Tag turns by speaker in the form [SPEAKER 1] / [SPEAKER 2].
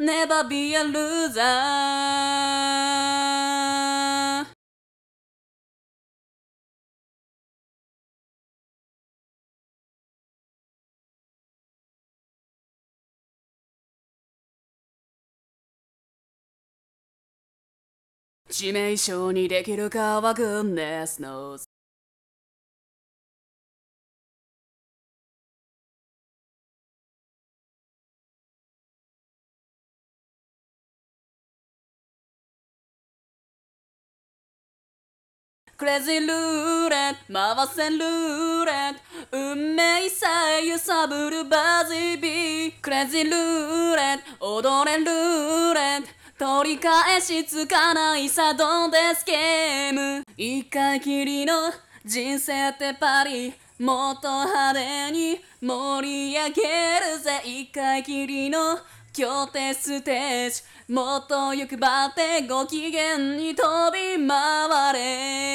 [SPEAKER 1] Never be a loser. 致命傷にできるかは Goodness knows。クレイジールーレット回せルーレット運命さえ揺さぶるバズビークレイジールーレット踊れルーレット取り返しつかないさどんですゲーム一回きりの人生ってパリもっと派手に盛り上げるぜ一回きりの今日てステージもっと欲張ってご機嫌に飛び回れ